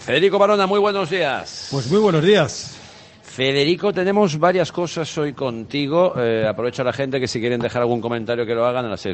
Federico Barona, muy buenos días. Pues muy buenos días. Federico, tenemos varias cosas hoy contigo. Aprovecho a la gente que si quieren dejar algún comentario que lo hagan a las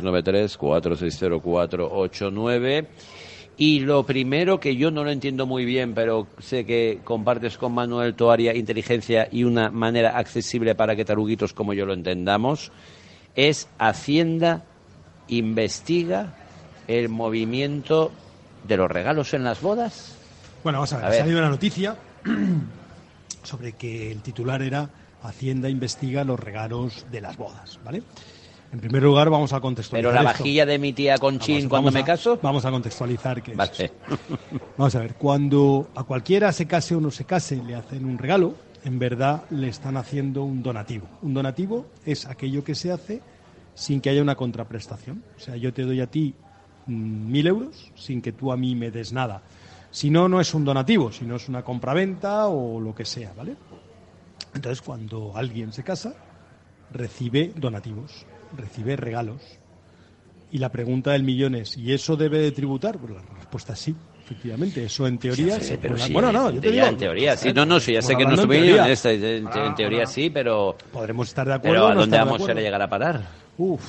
693-460-489. Y lo primero, que yo no lo entiendo muy bien, pero sé que compartes con Manuel Toaria inteligencia y una manera accesible para que taruguitos como yo lo entendamos, es Hacienda investiga el movimiento de los regalos en las bodas. Bueno, vamos a ver, ha salido una noticia sobre que el titular era Hacienda investiga los regalos de las bodas, ¿vale? En primer lugar, vamos a contextualizar. Pero la vajilla de mi tía Conchín cuando me caso. Vamos a contextualizar qué es. Vale. Vamos a ver, cuando a cualquiera se case o no se case, le hacen un regalo, en verdad le están haciendo un donativo. Un donativo es aquello que se hace sin que haya una contraprestación. O sea, yo te doy a ti 1.000 euros sin que tú a mí me des nada. Si no, no es un donativo, si no es una compraventa o lo que sea, ¿vale? Entonces, cuando alguien se casa, recibe donativos, recibe regalos. Y la pregunta del millón es, ¿y eso debe de tributar? Pues la respuesta es sí, efectivamente. Eso en teoría... Sí, pero sí, bueno, no, yo te digo... En teoría sí, no, sí, ya sé que no estuve en teoría sí, pero... Podremos estar de acuerdo. Pero ¿a no dónde estar de vamos a acuerdo. llegar a parar? Uf.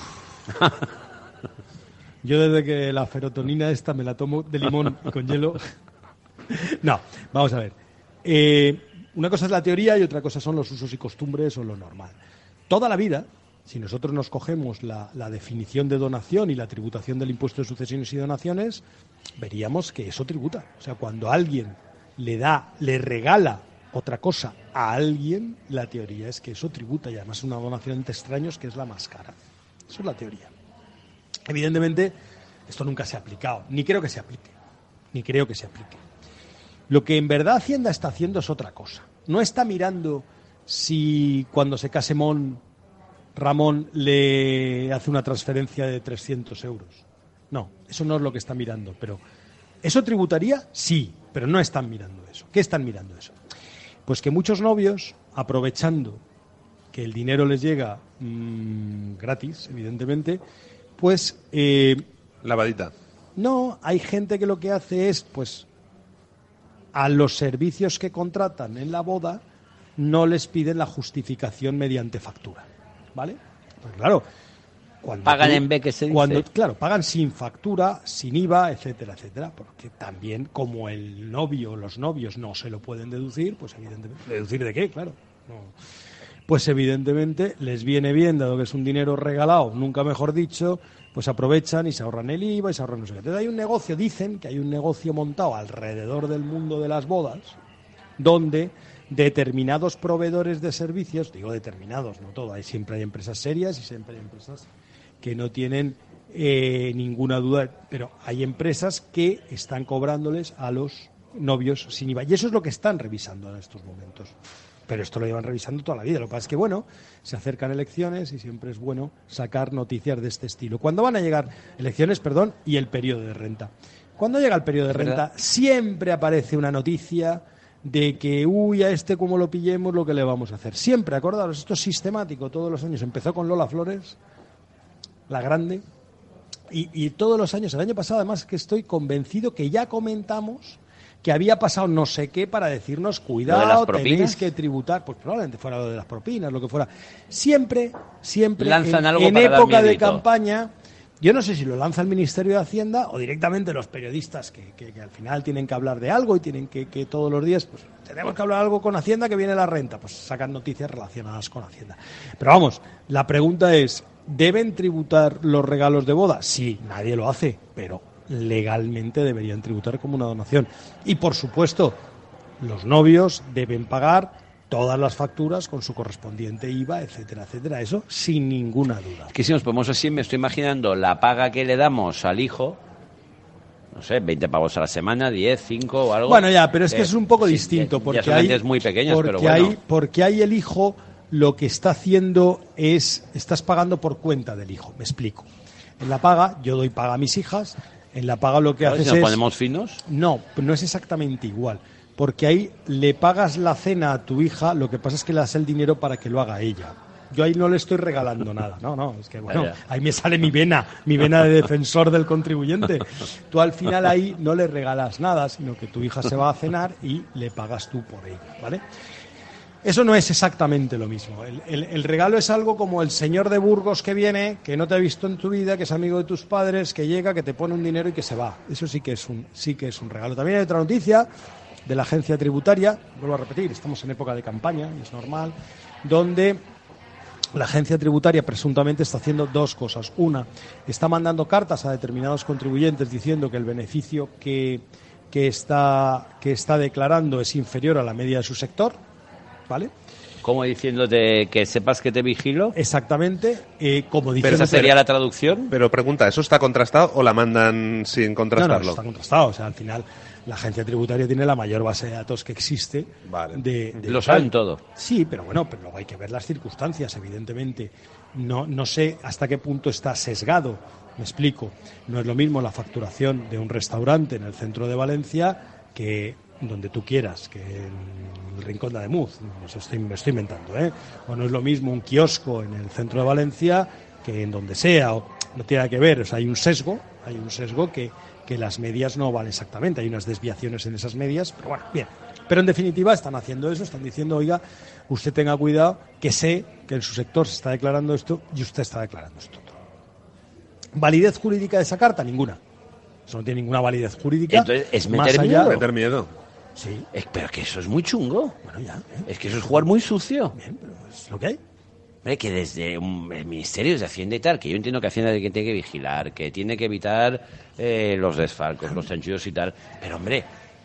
Yo desde que la serotonina esta me la tomo de limón y con hielo... No, vamos a ver. Una cosa es la teoría y otra cosa son los usos y costumbres o lo normal. Toda la vida, si nosotros nos cogemos la definición de donación y la tributación del impuesto de sucesiones y donaciones, veríamos que eso tributa. O sea, cuando alguien le regala otra cosa a alguien, la teoría es que eso tributa, y además es una donación entre extraños que es la más cara. Eso es la teoría. Evidentemente, esto nunca se ha aplicado, ni creo que se aplique. Lo que en verdad Hacienda está haciendo es otra cosa. No está mirando si cuando se case Ramón le hace una transferencia de 300 euros. No, eso no es lo que está mirando. Pero ¿eso tributaría? Sí, pero no están mirando eso. ¿Qué están mirando eso? Pues que muchos novios, aprovechando que el dinero les llega gratis, evidentemente, pues... lavadita. No, hay gente que lo que hace es, pues, a los servicios que contratan en la boda no les piden la justificación mediante factura, ¿vale? Pues claro, cuando pagan en B, que se dice. Claro, pagan sin factura, sin IVA, etcétera, etcétera, porque también como el novio o los novios no se lo pueden deducir, pues evidentemente, ¿deducir de qué? Claro, no. Pues evidentemente les viene bien, dado que es un dinero regalado, nunca mejor dicho, pues aprovechan y se ahorran el IVA y se ahorran no sé qué. Entonces hay un negocio, dicen que hay un negocio montado alrededor del mundo de las bodas, donde determinados proveedores de servicios, digo determinados, no todo, siempre hay empresas serias y siempre hay empresas que no tienen ninguna duda, pero hay empresas que están cobrándoles a los novios sin IVA. Y eso es lo que están revisando en estos momentos. Pero esto lo llevan revisando toda la vida. Lo que pasa es que, bueno, se acercan elecciones y siempre es bueno sacar noticias de este estilo. ¿Cuándo van a llegar elecciones, y el periodo de renta? Cuando llega el periodo de renta, siempre aparece una noticia de que, a este como lo pillemos, lo que le vamos a hacer. Siempre, acordaros, esto es sistemático todos los años. Empezó con Lola Flores, la grande, y todos los años, el año pasado además que estoy convencido que ya comentamos que había pasado no sé qué para decirnos, cuidado, tenéis que tributar, pues probablemente fuera lo de las propinas, lo que fuera. Siempre lanzan algo en para época dar de miedito. Campaña, yo no sé si lo lanza el Ministerio de Hacienda o directamente los periodistas que al final tienen que hablar de algo y tienen que todos los días, pues tenemos que hablar algo con Hacienda que viene la renta, pues sacan noticias relacionadas con Hacienda. Pero vamos, la pregunta es, ¿deben tributar los regalos de boda? Sí, nadie lo hace, pero legalmente deberían tributar como una donación. Y por supuesto, los novios deben pagar todas las facturas con su correspondiente IVA, etcétera, etcétera. Eso sin ninguna duda. Que si nos ponemos así, me estoy imaginando la paga que le damos al hijo, no sé, 20 pavos a la semana, 10, 5 o algo. Bueno, ya, pero es que es un poco distinto. Ya Porque son entes muy pequeños, pero bueno. Porque hay el hijo, lo que está haciendo es, estás pagando por cuenta del hijo. Me explico. En la paga, yo doy paga a mis hijas. En la paga lo que haces si nos es... ponemos finos. No es exactamente igual. Porque ahí le pagas la cena a tu hija, lo que pasa es que le das el dinero para que lo haga ella. Yo ahí no le estoy regalando nada. No, es que bueno, Vaya. ahí me sale mi vena de defensor del contribuyente. Tú al final ahí no le regalas nada, sino que tu hija se va a cenar y le pagas tú por ella, ¿vale? Eso no es exactamente lo mismo. El regalo es algo como el señor de Burgos que viene, que no te ha visto en tu vida, que es amigo de tus padres, que llega, que te pone un dinero y que se va. Eso sí que es un regalo. También hay otra noticia de la agencia tributaria, vuelvo a repetir, estamos en época de campaña, y es normal, donde la agencia tributaria presuntamente está haciendo dos cosas. Una, está mandando cartas a determinados contribuyentes diciendo que el beneficio que está declarando es inferior a la media de su sector, ¿vale? Como diciéndote que sepas que te vigilo. Exactamente, como Pero diciendo... esa sería la traducción. Pero pregunta, ¿eso está contrastado o la mandan sin contrastarlo? No, está contrastado. O sea, al final la agencia tributaria tiene la mayor base de datos que existe. Vale. Lo saben todo. Sí, pero bueno, pero luego hay que ver las circunstancias, evidentemente. No sé hasta qué punto está sesgado. Me explico. No es lo mismo la facturación de un restaurante en el centro de Valencia que donde tú quieras, que en el Rincón de Ademuz. Me estoy inventando, ¿eh? O no es lo mismo un kiosco en el centro de Valencia que en donde sea. O, no tiene nada que ver. O sea, hay un sesgo que las medias no van exactamente. Hay unas desviaciones en esas medias, pero bueno, bien. Pero en definitiva están haciendo eso, están diciendo, oiga, usted tenga cuidado, que sé que en su sector se está declarando esto y usted está declarando esto. ¿Validez jurídica de esa carta? Ninguna. Eso no tiene ninguna validez jurídica. Entonces, es más meter allá- miedo. Meter miedo. Sí, Pero que eso es muy chungo. bueno, ya. Es que eso es jugar muy sucio. Bien, pero es lo que hay. Hombre, que desde el Ministerio de Hacienda y tal, que yo entiendo que Hacienda tiene que vigilar, que tiene que evitar los desfalcos, los chanchullos y tal. Pero, hombre,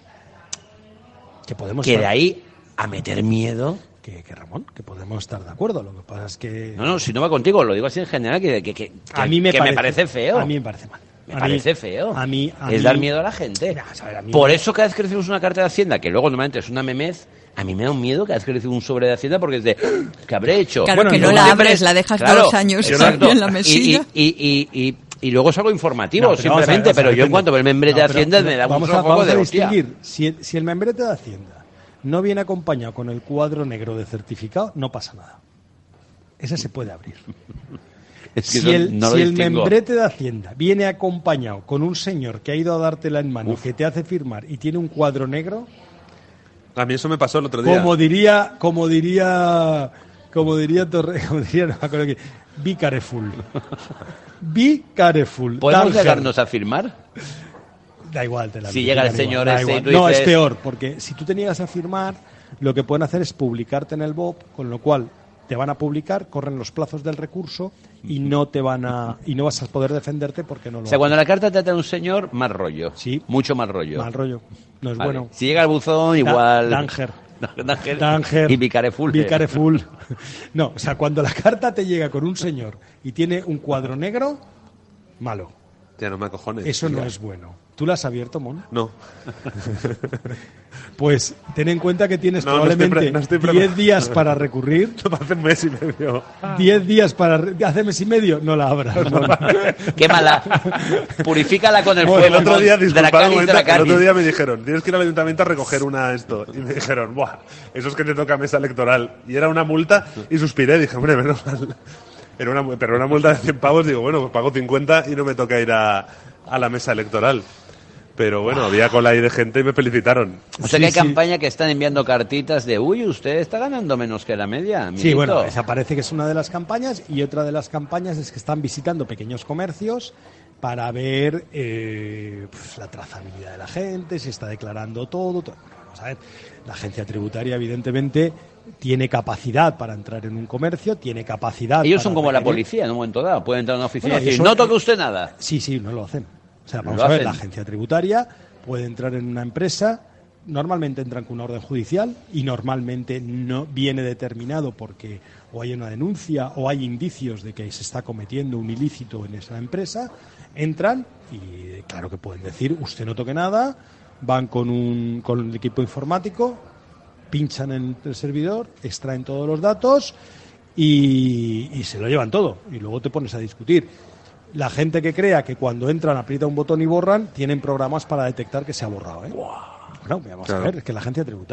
Que podemos que de estar- ahí a meter miedo... que Ramón, que podemos estar de acuerdo. Lo que pasa es que No, si no va contigo, lo digo así en general, que a mí me parece feo. A mí me parece mal. Me A parece mí- feo. A mí, es dar miedo a la gente. Nah, a ver, a mí Por me- eso cada vez que recibimos una carta de Hacienda, que luego normalmente es una memez, a mí me da un miedo cada vez que recibo un sobre de Hacienda porque es de, ¿qué habré hecho? Claro, que no luego la siempre abres, la dejas 2 años exacto. en la mesilla. Y luego es algo informativo, No, pero vamos a ver, simplemente, pero yo en depende. cuanto veo el membrete de No, pero Hacienda me da un vamos poco de a hostia. distinguir. Si el membrete de Hacienda no viene acompañado con el cuadro negro de certificado, no pasa nada. Ese se puede abrir. Es que Si el no lo distingo. membrete de Hacienda viene acompañado con un señor que ha ido a dártela en mano, que te hace firmar y tiene un cuadro negro, A mí eso me pasó el otro día. como diría no me acuerdo qué, be careful. Be careful. ¿Podemos Danger. llegarnos a firmar? Da igual, te la Si digo, llega da el igual, señor da ese igual. y tú No, dices- es peor, porque si tú te niegas a firmar, lo que pueden hacer es publicarte en el BOP, con lo cual te van a publicar, corren los plazos del recurso y no vas a poder defenderte porque no lo O sea, haces. cuando la carta trata de un señor, más rollo. Sí. Mucho más rollo. Mal rollo. No es Vale. bueno. Si llega el buzón, igual... Danger. Danger. Y Vicareful. Be careful. No, o sea, cuando la carta te llega con un señor y tiene un cuadro negro, malo. Ya no me acojones. Eso no es bueno. ¿Tú la has abierto, Mon? No. Pues ten en cuenta que tienes No, no estoy probablemente no estoy 10 días para recurrir. Hace un mes y medio. 10 días para... Hace mes y medio, no la abras. Mon. Quémala. Purifícala con el Bueno, fuego. el otro día, de la disculpad un cáliz, de momento, la el cáliz. otro día me dijeron, tienes que ir al ayuntamiento a recoger una esto. Y me dijeron, buah, eso es que te toca mesa electoral. Y era una multa y suspiré, dije, hombre, menos mal. Pero una multa de 100 pavos, digo, bueno, pues pago 50 y no me toca ir a la mesa electoral. Pero bueno, había cola ahí de gente y me felicitaron. O sea Sí, que hay sí. campaña que están enviando cartitas de, uy, usted está ganando menos que la media. Sí, amiguito". bueno, esa parece que es una de las campañas y otra de las campañas es que están visitando pequeños comercios para ver pues, la trazabilidad de la gente, si está declarando todo. Vamos a ver, la agencia tributaria evidentemente tiene capacidad para entrar en un comercio, tiene capacidad... Ellos para son como la requerir- policía en un momento dado. Pueden entrar a una oficina Bueno, y decir, eso- no toque usted nada. Sí, no lo hacen. O sea, vamos Lo a ver, hacen. la agencia tributaria puede entrar en una empresa, normalmente entran con una orden judicial y normalmente no viene determinado porque o hay una denuncia o hay indicios de que se está cometiendo un ilícito en esa empresa, entran y claro que pueden decir, usted no toque nada, van con el equipo informático, pinchan en el servidor, extraen todos los datos y se lo llevan todo. Y luego te pones a discutir. La gente que crea que cuando entran aprieta un botón y borran, tienen programas para detectar que se ha borrado. ¿eh? Bueno, vamos Claro. a ver, es que la agencia tributaria.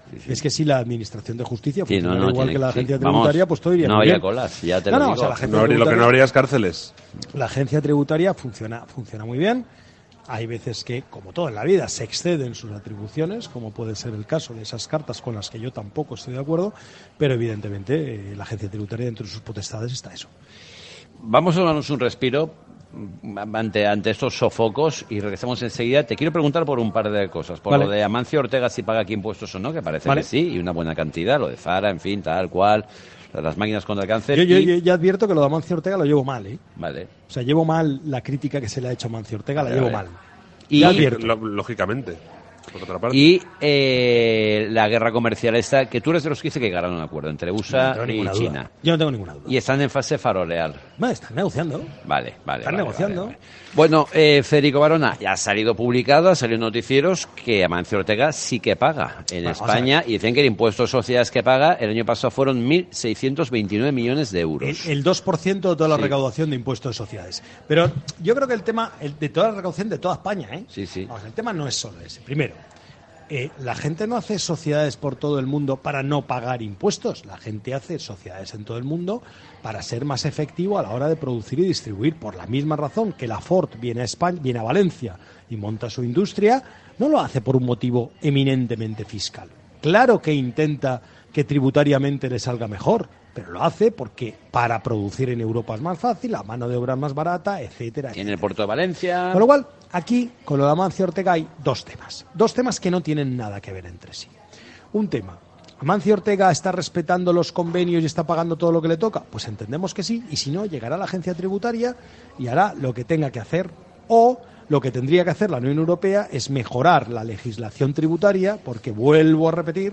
Es que si la Administración de Justicia Sí, funciona no, igual tiene- que la sí, Agencia vamos, Tributaria, pues todo iría no muy habría bien. colas, ya te No, lo no, digo. o sea, la Agencia Lo que Tributaria- no habría es cárceles. La agencia tributaria funciona muy bien. Hay veces que, como todo en la vida, se exceden sus atribuciones, como puede ser el caso de esas cartas con las que yo tampoco estoy de acuerdo, pero evidentemente la agencia tributaria dentro de sus potestades está eso. Vamos a darnos un respiro ante estos sofocos y regresamos enseguida. Te quiero preguntar por un par de cosas. Por Vale. lo de Amancio Ortega, si paga aquí impuestos o no, que parece Vale. que sí, y una buena cantidad. Lo de Zara, en fin, tal cual. Las máquinas contra el cáncer. Yo y- ya advierto que lo de Amancio Ortega lo llevo mal, ¿eh? Vale. O sea, llevo mal la crítica que se le ha hecho a Amancio Ortega, la Vale, llevo vale. mal. Y- Ya advierto. Lógicamente. Por otra parte. Y la guerra comercial esta, que tú eres de los que dice que llegarán a un acuerdo entre No USA tengo y ninguna duda. China. Yo no tengo ninguna duda. Y están en fase faroleal. Bueno, están negociando. Vale. Están negociando. Bueno, Federico Barona, ya ha salido publicado, ha salido en noticieros que Amancio Ortega sí que paga en Bueno, España y dicen que el impuesto de sociedades que paga el año pasado fueron 1.629 millones de euros. El 2% de toda la Sí. recaudación de impuestos de sociedades. Pero yo creo que el tema de toda la recaudación de toda España, ¿eh? Sí. Vamos, el tema no es solo ese. Primero, la gente no hace sociedades por todo el mundo para no pagar impuestos. La gente hace sociedades en todo el mundo para ser más efectivo a la hora de producir y distribuir. Por la misma razón que la Ford viene a España, viene a Valencia y monta su industria, no lo hace por un motivo eminentemente fiscal. Claro que intenta que tributariamente le salga mejor, pero lo hace porque para producir en Europa es más fácil, la mano de obra es más barata, etcétera, En el etcétera. puerto de Valencia. Con lo cual, aquí, con lo de Amancio Ortega, hay dos temas que no tienen nada que ver entre sí. Un tema, ¿Amancio Ortega está respetando los convenios y está pagando todo lo que le toca? Pues entendemos que sí, y si no, llegará la agencia tributaria y hará lo que tenga que hacer, o lo que tendría que hacer la Unión Europea es mejorar la legislación tributaria, porque vuelvo a repetir,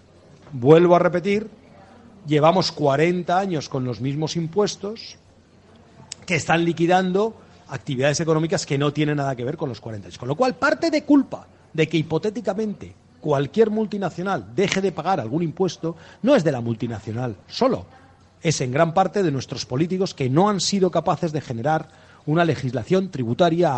llevamos 40 años con los mismos impuestos que están liquidando actividades económicas que no tienen nada que ver con los 40 años. Con lo cual, parte de culpa de que hipotéticamente cualquier multinacional deje de pagar algún impuesto no es de la multinacional solo, es en gran parte de nuestros políticos que no han sido capaces de generar una legislación tributaria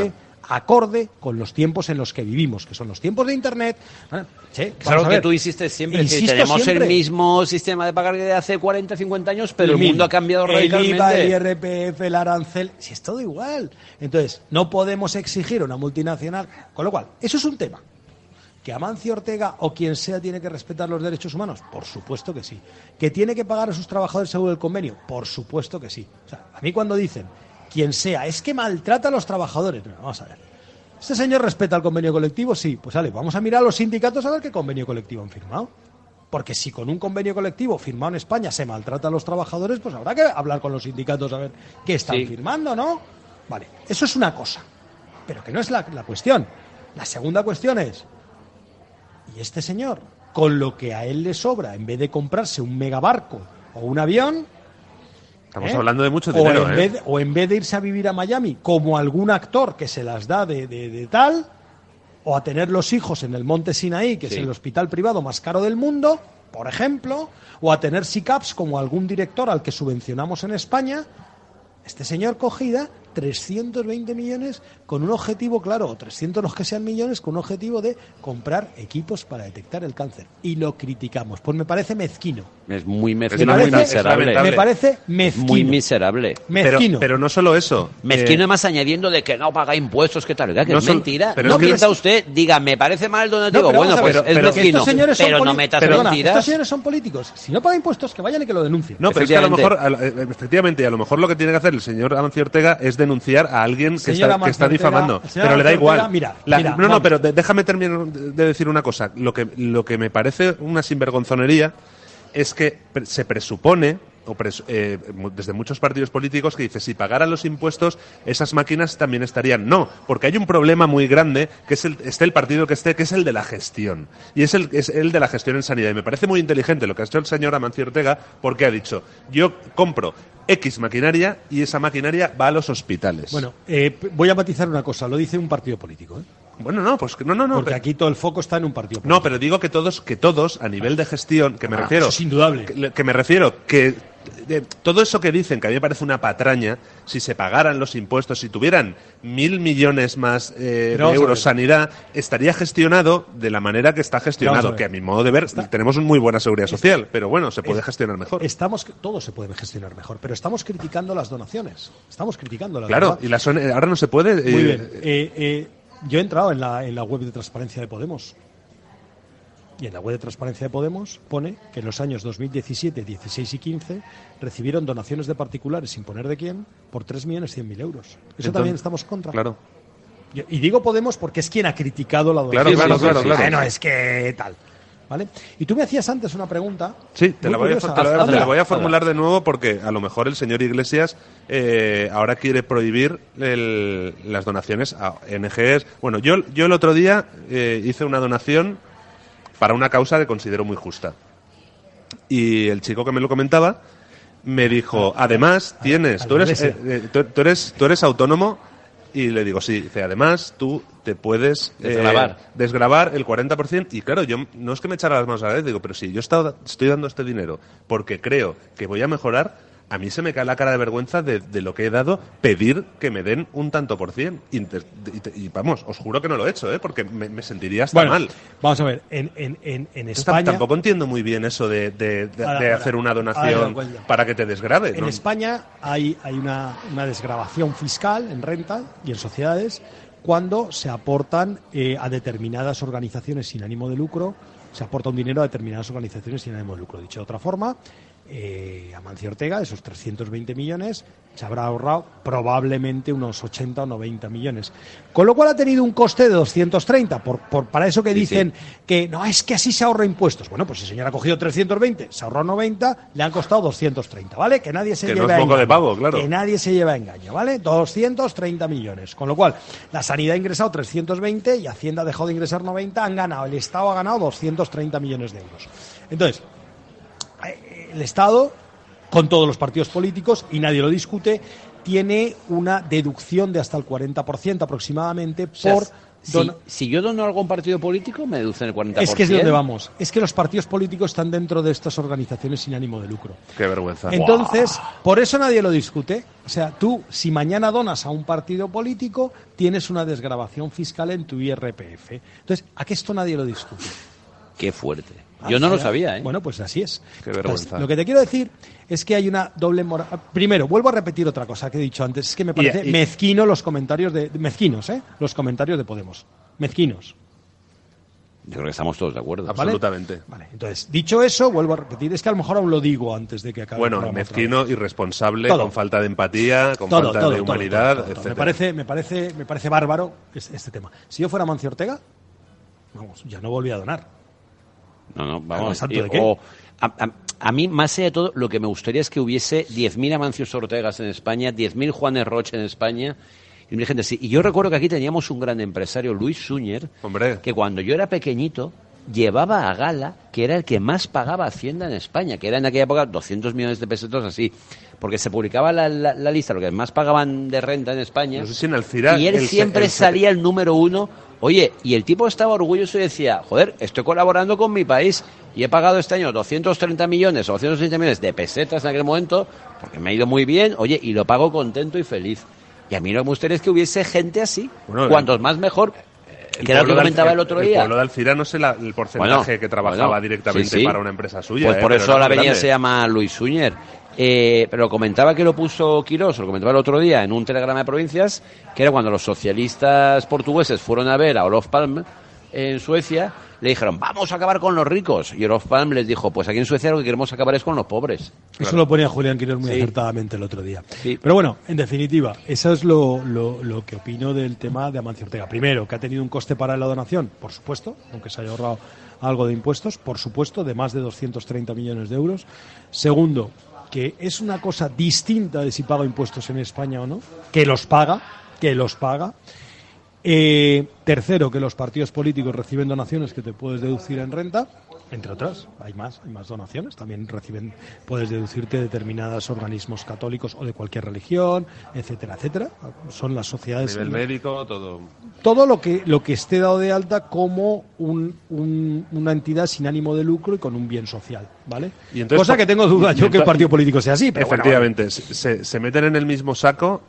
acorde con los tiempos en los que vivimos, que son los tiempos de Internet. Bueno, sí, Es algo vamos a que ver. tú insistes siempre, que Insisto tenemos siempre. el mismo sistema de pagar que de hace 40, 50 años, pero el mundo ha cambiado El IVA, radicalmente. el IRPF, el arancel, si es todo igual. Entonces, no podemos exigir a una multinacional. Con lo cual, eso es un tema. ¿Que Amancio Ortega o quien sea tiene que respetar los derechos humanos? Por supuesto que sí. ¿Que tiene que pagar a sus trabajadores según el convenio? Por supuesto que sí. O sea, a mí cuando dicen, quien sea, es que maltrata a los trabajadores. No, vamos a ver. ¿Este señor respeta el convenio colectivo? Sí. Pues vale, vamos a mirar a los sindicatos a ver qué convenio colectivo han firmado. Porque si con un convenio colectivo firmado en España se maltrata a los trabajadores, pues habrá que hablar con los sindicatos a ver qué están Sí. firmando, ¿no? Vale, eso es una cosa. Pero que no es la cuestión. La segunda cuestión es, ¿y este señor, con lo que a él le sobra, en vez de comprarse un megabarco o un avión, Estamos hablando de mucho dinero, o en vez de irse a vivir a Miami, como algún actor que se las da de tal, o a tener los hijos en el Monte Sinaí, que Sí. es el hospital privado más caro del mundo, por ejemplo, o a tener SICAPs como algún director al que subvencionamos en España, este señor cogida 320 millones con un objetivo, claro, o 300 los que sean millones, con un objetivo de comprar equipos para detectar el cáncer. Y lo criticamos. Pues me parece mezquino. Es muy Es mezquino, muy lamentable, miserable. es lamentable. Me parece mezquino. Muy miserable. Mezquino. Pero no solo eso. Mezquino más añadiendo de que no paga impuestos, ¿qué tal? Oiga, que No es son- mentira. pero No es que- mienta usted, diga, me parece mal el donativo. No, pero Bueno, vamos a pues ver, es pero mezquino. estos señores son Pero no poli- metas Perdona, mentiras. estos señores son políticos. Si no pagan impuestos, que vayan y que lo denuncien. No, pero es que a lo mejor, Efectivamente. efectivamente, a lo mejor lo que tiene que hacer el señor Amancio Ortega es denunciar a alguien que Señor está Amancio Ortega, difamando. el señor Pero le da Amancio igual. Ortega, mira, No, vamos. pero déjame terminar de decir una cosa. Lo que me parece una sinvergonzonería es que se presupone, desde muchos partidos políticos, que dice, si pagaran los impuestos, esas máquinas también estarían. No, porque hay un problema muy grande, que es el partido que es el de la gestión. Y es el de la gestión en sanidad. Y me parece muy inteligente lo que ha hecho el señor Amancio Ortega, porque ha dicho, yo compro X maquinaria y esa maquinaria va a los hospitales. Bueno, voy a matizar una cosa. Lo dice un partido político, ¿eh? Bueno, no, pues no. Porque pero- aquí todo el foco está en un partido político. No, pero digo que todos a nivel de gestión, que me refiero. Eso es indudable. Que me refiero que todo eso que dicen, que a mí me parece una patraña, si se pagaran los impuestos, si tuvieran 1.000 millones más de euros sanidad, estaría gestionado de la manera que está gestionado, que a mi modo de ver tenemos una muy buena seguridad social, pero bueno, se puede gestionar mejor. Todo se puede gestionar mejor, pero estamos criticando las donaciones. Claro, y ahora no se puede. Muy bien. Yo he entrado en la web de Transparencia de Podemos. Y en la web de Transparencia de Podemos pone que en los años 2017, 16 y 15 recibieron donaciones de particulares, sin poner de quién, por 3.100.000 euros. Eso también estamos contra. Claro. Y digo Podemos porque es quien ha criticado la donación. Claro. Bueno, es que tal. ¿Vale? Y tú me hacías antes una pregunta. Sí, te la voy a formular de nuevo porque a lo mejor el señor Iglesias ahora quiere prohibir las donaciones a ONGs. Bueno, yo el otro día hice una donación para una causa que considero muy justa. Y el chico que me lo comentaba me dijo, además tú eres autónomo, y le digo, sí, dice, además tú te puedes desgravar el 40%, y claro, yo no es que me echara las manos a la vez, digo, pero si yo estoy dando este dinero porque creo que voy a mejorar, a mí se me cae la cara de vergüenza de lo que he dado, pedir que me den un tanto por cien. Y vamos, os juro que no lo he hecho, porque me sentiría hasta mal. Vamos a ver, en España... Tampoco entiendo muy bien eso de hacer una donación para que te desgrave. En España hay una desgravación fiscal en renta y en sociedades cuando se aportan a determinadas organizaciones sin ánimo de lucro, se aporta un dinero a determinadas organizaciones sin ánimo de lucro. Dicho de otra forma, Amancio Ortega, de esos 320 millones, se habrá ahorrado probablemente unos 80 o 90 millones. Con lo cual ha tenido un coste de 230. Para eso que dicen que no, es que así se ahorra impuestos. Bueno, pues el señor ha cogido 320, se ahorró 90, le han costado 230, ¿vale? Que nadie se lleve a engaño. Que no es poco de pavo, claro. Que nadie se lleve a engaño, ¿vale? 230 millones. Con lo cual, la Sanidad ha ingresado 320 y Hacienda ha dejado de ingresar 90, el Estado ha ganado 230 millones de euros. Entonces, el Estado, con todos los partidos políticos, y nadie lo discute, tiene una deducción de hasta el 40% aproximadamente por... Si yo dono algo a un partido político, me deducen el 40%. Es que es donde vamos. Es que los partidos políticos están dentro de estas organizaciones sin ánimo de lucro. Qué vergüenza. Entonces, por eso nadie lo discute. O sea, tú, si mañana donas a un partido político, tienes una desgravación fiscal en tu IRPF. Entonces, ¿a qué esto nadie lo discute? Qué fuerte. Yo no lo sabía, ¿eh? Bueno, pues así es. Qué vergüenza. Entonces, lo que te quiero decir es que hay una doble moral. Primero, vuelvo a repetir otra cosa que he dicho antes. Es que me parece mezquino los comentarios mezquinos, los comentarios de Podemos. Mezquinos. Yo creo que estamos todos de acuerdo. ¿Vale? Absolutamente. Vale, entonces, dicho eso, vuelvo a repetir. Es que a lo mejor aún lo digo antes de que acabe. Bueno, mezquino, irresponsable, con falta de empatía, con falta de humanidad, etc. Me parece bárbaro este tema. Si yo fuera Amancio Ortega, vamos, ya no volví a donar. No, vamos. ¿De qué? A mí, más allá de todo, lo que me gustaría es que hubiese 10.000 Amancios Ortegas en España, 10.000 Juanes Roche en España, y gente así. Y yo recuerdo que aquí teníamos un gran empresario, Luis Suñer, que cuando yo era pequeñito llevaba a gala que era el que más pagaba Hacienda en España, que era en aquella época 200 millones de pesetos así, porque se publicaba la lista, lo que más pagaban de renta en España, no sé si en Alcira, y él siempre salía el número uno. Oye, y el tipo estaba orgulloso y decía, joder, estoy colaborando con mi país y he pagado este año 230 millones o 230 millones de pesetas en aquel momento, porque me ha ido muy bien, oye, y lo pago contento y feliz. Y a mí lo que me gustaría es que hubiese gente así, cuantos más mejor. Que era lo que comentaba el otro día. El pueblo de Alcira no sé el porcentaje que trabajaba directamente para una empresa suya. Pues por eso la avenida se llama Luis Suñer. Pero comentaba que lo puso Quirós, lo comentaba el otro día en un telegrama de provincias, que era cuando los socialistas portugueses fueron a ver a Olof Palme en Suecia, le dijeron, vamos a acabar con los ricos. Y Olof Palme les dijo, pues aquí en Suecia lo que queremos acabar es con los pobres. Eso lo ponía Julián Quirós muy acertadamente el otro día. Sí. Pero bueno, en definitiva, eso es lo que opino del tema de Amancio Ortega. Primero, que ha tenido un coste para la donación, por supuesto, aunque se haya ahorrado algo de impuestos, por supuesto, de más de 230 millones de euros. Segundo, que es una cosa distinta de si paga impuestos en España o no, que los paga. Tercero, que los partidos políticos reciben donaciones que te puedes deducir en renta. Entre otras, hay más donaciones. También puedes deducirte determinados organismos católicos o de cualquier religión, etcétera, etcétera. Son las sociedades. A nivel médico, todo. Todo lo que esté dado de alta como una entidad sin ánimo de lucro y con un bien social, ¿vale? Y entonces, cosa que tengo duda yo que el partido político sea así, pero efectivamente, bueno. Se meten en el mismo saco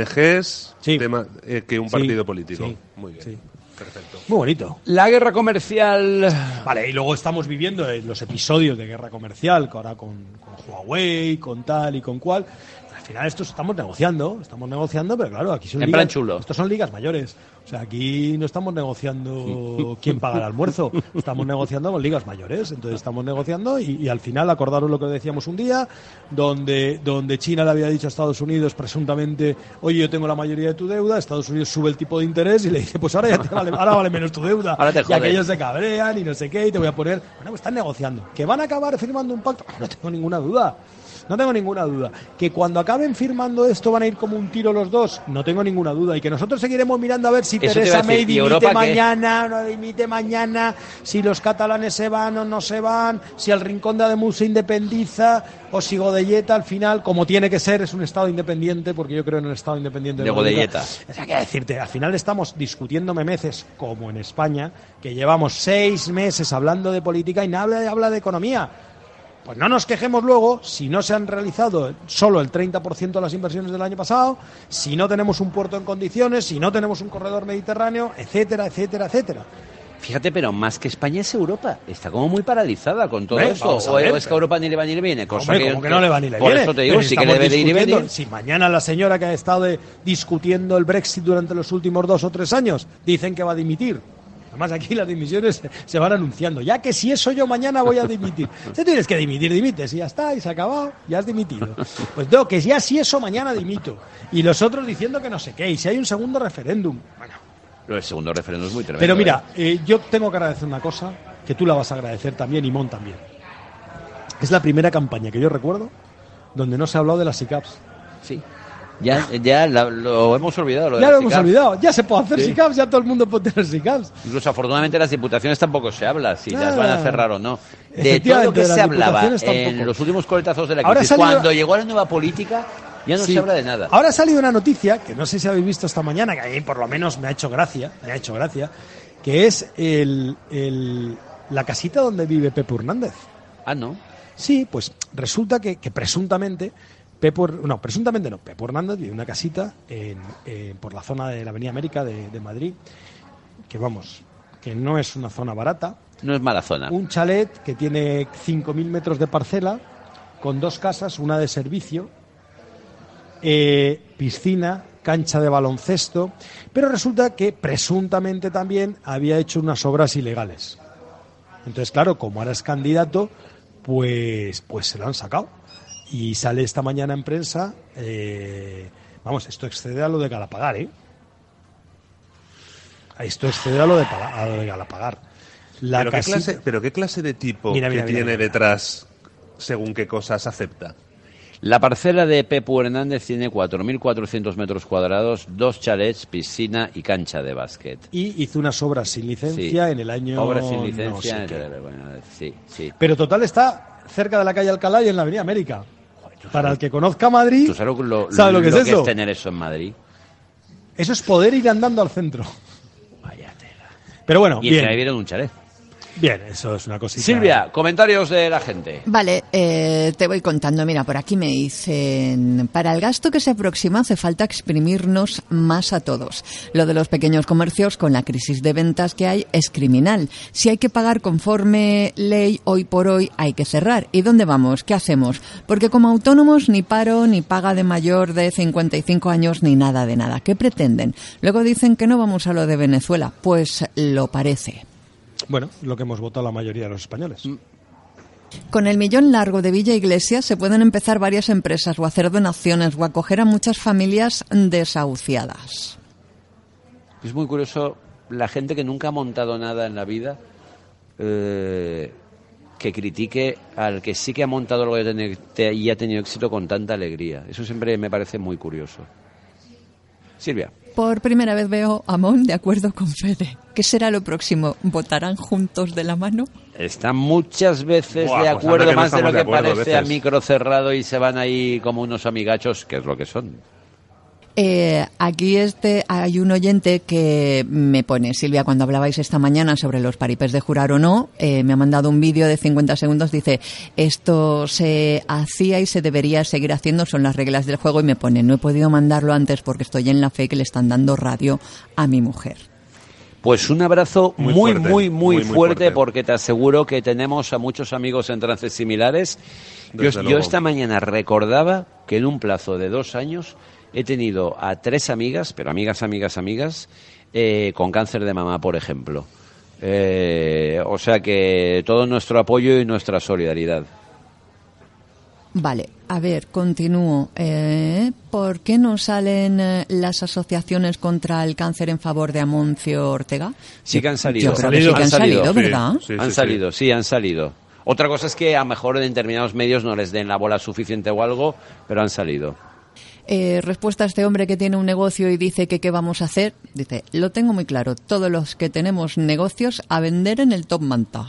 ONGs sí. Que un partido político. Sí. Muy bien. Sí. Perfecto. Muy bonito. La guerra comercial. Vale, y luego estamos viviendo los episodios de guerra comercial, que ahora con Huawei, con tal y con cual. Al final estamos negociando, pero claro, aquí son en ligas, plan chulo. Estos son ligas mayores. O sea, aquí no estamos negociando quién paga el almuerzo, estamos negociando con ligas mayores. Entonces estamos negociando y al final acordaron lo que decíamos un día, donde China le había dicho a Estados Unidos presuntamente, oye, yo tengo la mayoría de tu deuda, Estados Unidos sube el tipo de interés y le dice, pues ahora vale menos tu deuda. Ahora te y aquellos se cabrean y no sé qué, y te voy a poner... Bueno, pues están negociando. ¿Que van a acabar firmando un pacto? No tengo ninguna duda. No tengo ninguna duda. ¿Que cuando acaben firmando esto van a ir como un tiro los dos? No tengo ninguna duda. Y que nosotros seguiremos mirando a ver si Teresa May dimite mañana o no dimite mañana, si los catalanes se van o no se van, si el Rincón de Ademuz se independiza o si Godelleta al final, como tiene que ser, es un Estado independiente, porque yo creo en el Estado independiente de Godelleta. O sea, que decirte, al final estamos discutiendo memeces, como en España, que llevamos 6 meses hablando de política y nadie habla de economía. Pues no nos quejemos luego si no se han realizado solo el 30% de las inversiones del año pasado, si no tenemos un puerto en condiciones, si no tenemos un corredor mediterráneo, etcétera, etcétera, etcétera. Fíjate, pero más que España es Europa. Está como muy paralizada con todo esto. O es que a Europa ni le va ni le viene. Como que no le va ni le viene. Por eso te digo, sí que debe de ir y venir. Si mañana la señora que ha estado discutiendo el Brexit durante los últimos 2 o 3 años dicen que va a dimitir. Además, aquí las dimisiones se van anunciando. Ya que si eso yo mañana voy a dimitir. Si tienes que dimitir, dimites. Y ya está, y se ha acabado, ya has dimitido. Pues no, que ya si eso mañana dimito. Y los otros diciendo que no sé qué. Y si hay un segundo referéndum. Bueno. El segundo referéndum es muy tremendo. Pero mira, yo tengo que agradecer una cosa, que tú la vas a agradecer también, y Mon también. Es la primera campaña que yo recuerdo donde no se ha hablado de las SICAPs. Sí. Ya lo hemos olvidado. Ya lo hemos olvidado. Ya se puede hacer SICAPs, ya todo el mundo puede tener SICAPs. Incluso afortunadamente las diputaciones tampoco se habla si las van a cerrar o no. De todo lo que se hablaba en los últimos coletazos de la crisis, cuando llegó la nueva política, ya no se habla de nada. Ahora ha salido una noticia, que no sé si habéis visto esta mañana, que a mí por lo menos me ha hecho gracia, que es la casita donde vive Pepe Hernández. Ah, ¿no? Sí, pues resulta que presuntamente... Pepe Hernández vive en una casita por la zona de la Avenida América de Madrid, que no es una zona barata. No es mala zona. Un chalet que tiene 5.000 metros de parcela, con 2 casas, una de servicio, piscina, cancha de baloncesto, pero resulta que presuntamente también había hecho unas obras ilegales. Entonces, claro, como ahora es candidato, pues se lo han sacado. Y sale esta mañana en prensa, esto excede a lo de Galapagar, ¿eh? Esto excede a lo de Galapagar. ¿Pero qué clase de tipo tiene detrás según qué cosas acepta? La parcela de Pepe Hernández tiene 4.400 metros cuadrados, 2 chalets, piscina y cancha de básquet. Y hizo unas obras sin licencia en el año... Obras sin licencia, no sé sí. Pero total está cerca de la calle Alcalá y en la Avenida América. Para el que conozca Madrid, ¿tú sabes lo que es eso? Es tener eso en Madrid? Eso es poder ir andando al centro. Vaya tela. Pero bueno, y bien. se vivieron un chalet. Bien, eso es una cosita. Silvia, comentarios de la gente. Vale, te voy contando. Mira, por aquí me dicen, para el gasto que se aproxima hace falta exprimirnos más a todos. Lo de los pequeños comercios con la crisis de ventas que hay es criminal. Si hay que pagar conforme ley, hoy por hoy hay que cerrar. ¿Y dónde vamos? ¿Qué hacemos? Porque como autónomos ni paro, ni paga de mayor de 55 años, ni nada de nada. ¿Qué pretenden? Luego dicen que no vamos a lo de Venezuela. Pues lo parece. Bueno, lo que hemos votado la mayoría de los españoles. Con el millón largo de Villa Iglesias se pueden empezar varias empresas o hacer donaciones o acoger a muchas familias desahuciadas. Es muy curioso la gente que nunca ha montado nada en la vida que critique al que sí que ha montado algo y ha tenido éxito con tanta alegría. Eso siempre me parece muy curioso. Silvia. Por primera vez veo a Mon de acuerdo con Fede. ¿Qué será lo próximo? ¿Votarán juntos de la mano? Están muchas veces Buah, de pues acuerdo, anda que no más de lo estamos de que acuerdo a parece, a veces. micro cerrado, y se van ahí como unos amigachos, que es lo que son. Aquí hay un oyente que me pone, Silvia, cuando hablabais esta mañana sobre los paripés de jurar o no, me ha mandado un vídeo de 50 segundos, dice, esto se hacía y se debería seguir haciendo, son las reglas del juego, y me pone, no he podido mandarlo antes porque estoy en la fe que le están dando radio a mi mujer. Pues un abrazo Muy muy, fuerte, muy muy fuerte, fuerte. porque te aseguro que tenemos a muchos amigos en trances similares. Desde Yo luego. esta mañana recordaba que en un plazo de 2 años he tenido a 3 amigas, pero amigas, con cáncer de mama, por ejemplo. O sea que todo nuestro apoyo y nuestra solidaridad. Vale, a ver, continúo. ¿Por qué no salen las asociaciones contra el cáncer en favor de Amancio Ortega? Sí que han salido. Yo creo que sí que han salido, ¿verdad? Sí, Han salido, sí, han salido. Otra cosa es que a lo mejor en determinados medios no les den la bola suficiente o algo, pero han salido. Respuesta a este hombre que tiene un negocio y dice que qué vamos a hacer. Dice, lo tengo muy claro, todos los que tenemos negocios a vender en el Top Manta.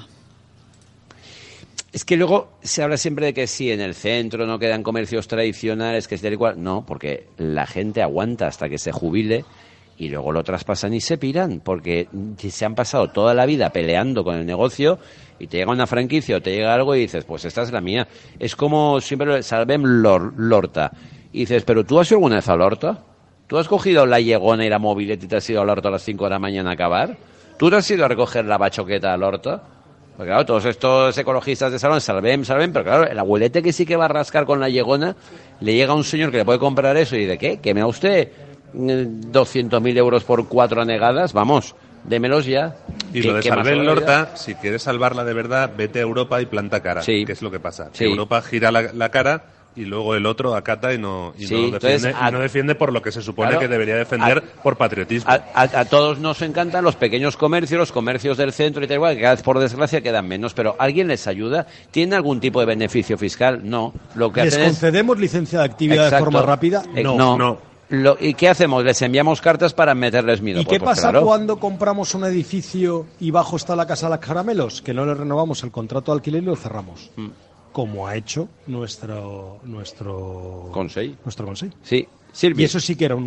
Es que luego se habla siempre de que sí, en el centro no quedan comercios tradicionales, que es tal y cual. No, porque la gente aguanta hasta que se jubile y luego lo traspasan y se piran, porque se han pasado toda la vida peleando con el negocio y te llega una franquicia o te llega algo y dices, pues esta es la mía. Es como siempre Salvem Lorta. Y dices, ¿pero tú has ido alguna vez a Lorta? ¿Tú has cogido la Llegona y la mobileta y te has ido a Lorta a las 5 de la mañana a acabar? ¿Tú te has ido a recoger la bachoqueta a Lorta? Porque claro, todos estos ecologistas de salón salven, pero claro, el abuelete que sí que va a rascar con la Llegona, le llega a un señor que le puede comprar eso y dice, ¿qué? ¿Que me da usted 200.000 euros por 4 anegadas? Vamos, démelos ya. Y lo de ¿Qué más Salven barbaridad? Lorta, si quieres salvarla de verdad, vete a Europa y planta cara. Sí. Que es lo que pasa. Sí. Europa gira la cara y luego el otro acata y no Sí, defiende, entonces, y no defiende por lo que se supone claro, que debería defender por patriotismo. A todos nos encantan los pequeños comercios, los comercios del centro y tal igual, que cada vez por desgracia quedan menos, pero ¿alguien les ayuda? ¿Tiene algún tipo de beneficio fiscal? No. Lo que ¿Les hacen es... concedemos licencia de actividad de Exacto. forma rápida? No. no. ¿Y qué hacemos? Les enviamos cartas para meterles miedo. ¿Y qué Pues pasa claro. cuando compramos un edificio y bajo está la Casa de los Caramelos? Que no le renovamos el contrato de alquiler y lo cerramos. Como ha hecho nuestro Consell. Nuestro Consell. Sí, Silvia. Y eso sí que era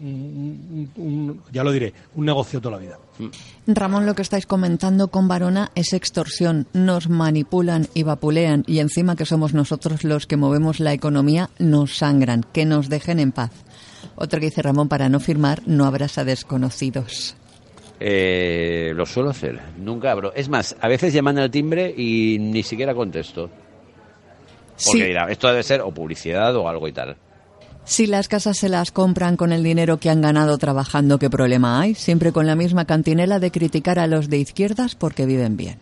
ya lo diré, un negocio toda la vida. Ramón, lo que estáis comentando con Varona es extorsión. Nos manipulan y vapulean y encima que somos nosotros los que movemos la economía, nos sangran. Que nos dejen en paz. Otro que dice Ramón, para no firmar, no abras a desconocidos. Lo suelo hacer, nunca abro. Es más, a veces llaman al timbre y ni siquiera contesto. Porque Sí. dirá, esto debe ser o publicidad o algo y tal. Si las casas se las compran con el dinero que han ganado trabajando, ¿qué problema hay? Siempre con la misma cantinela de criticar a los de izquierdas porque viven bien.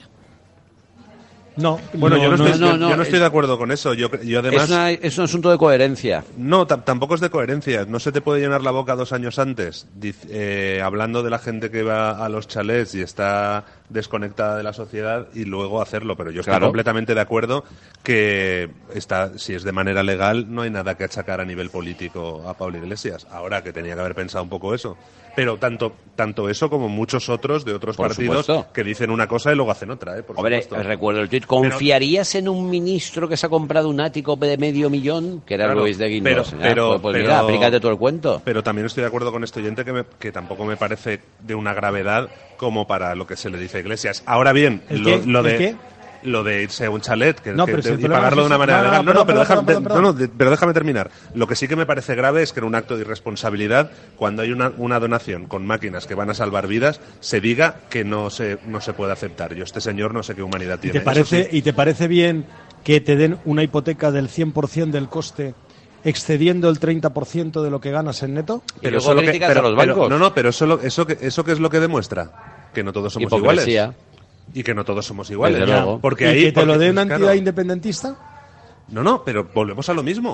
No, Bueno, yo no no, estoy de acuerdo con eso. Yo además... Es un asunto de coherencia. No, tampoco es de coherencia. No se te puede llenar la boca 2 años antes hablando de la gente que va a los chalets y está desconectada de la sociedad y luego hacerlo. Pero yo estoy Claro. completamente de acuerdo que si es de manera legal no hay nada que achacar a nivel político a Pablo Iglesias. Ahora que tenía que haber pensado un poco eso. Pero tanto eso como muchos otros de otros Por partidos supuesto. que dicen una cosa y luego hacen otra. Por Hombre, supuesto. recuerdo el tuit. ¿Confiarías en un ministro que se ha comprado un ático de $500,000? Que era Claro, Luis de Guindos. pero- Pues pero- mira, aplícate todo el cuento. Pero también estoy de acuerdo con este oyente que tampoco me parece de una gravedad como para lo que se le dice a Iglesias. Ahora bien, ¿El lo, qué? lo ¿El de qué? lo de irse a un chalet No, pero si el y problema pagarlo es de una ese. manera No, legal. perdón, Pero déjame terminar. Lo que sí que me parece grave es que en un acto de irresponsabilidad, cuando hay una donación con máquinas que van a salvar vidas, se diga que no se puede aceptar. Yo este señor no sé qué humanidad ¿Y tiene. te parece bien que te den una hipoteca del 100% del coste excediendo el 30% de lo que ganas en neto? Y luego criticas a los bancos. Pero eso qué es lo que demuestra que no todos somos Hipocresía. iguales. Y que no todos somos iguales. Desde luego. Porque ¿Y ahí que te lo dé una claro. entidad independentista? No, pero volvemos a lo mismo.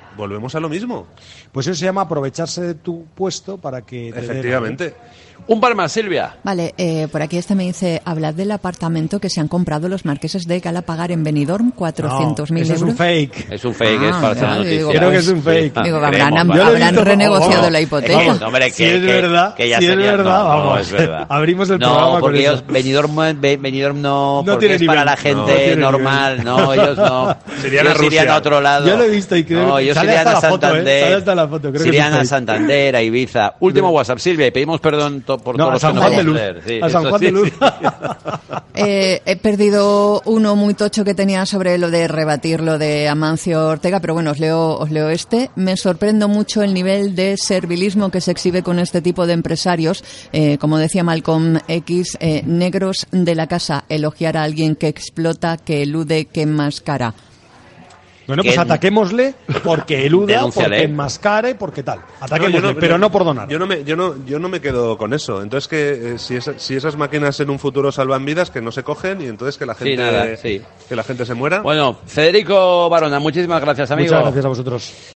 volvemos a lo mismo. Pues eso se llama aprovecharse de tu puesto para que te Efectivamente. Un par más, Silvia. Vale, por aquí me dice, hablad del apartamento que se han comprado los marqueses de Galapagar en Benidorm, 400.000 eso euros. es un fake. Es un fake, es falsa ya, noticia. digo, Creo que es un fake. Digo, Creemos, habrán vamos. Yo lo he visto, renegociado vamos. la hipoteca. Vamos, hombre, Si es verdad, que ya si es sería- verdad, no, vamos. es verdad. Abrimos el no, programa con porque eso. ellos, Benidorm no, No porque tiene es para nivel. la No gente tiene normal, nivel. no, ellos no. Serían Ellos a irían Rusia. a otro lado. Yo lo he visto y creo no, que ellos sale irían hasta a la foto, Santander. sale hasta la foto, creo que Irían es un a fake. Santander, a Ibiza. Último WhatsApp, Silvia, y pedimos perdón por No, todos a los San que no Juan de podemos Luz. leer. Sí, A San eso Juan sí, de Luz. sí. He perdido uno muy tocho que tenía sobre lo de rebatir lo de Amancio Ortega, pero bueno, os leo este. Me sorprendo mucho el nivel de servilismo que se exhibe con este tipo de empresarios. Como decía Malcolm X, negros de la casa, elogiar a alguien que explota, que elude, que enmascara. Bueno, pues Que- ataquémosle porque eluda, Denúnciale. porque enmascare, porque tal. No, Ataquémosle, pero no por donar. Yo no me quedo con eso. Entonces que si esas máquinas en un futuro salvan vidas, que no se cogen y entonces que la gente nada, sí. que la gente se muera. Bueno, Federico Barona, muchísimas gracias, amigo. Muchas gracias a vosotros.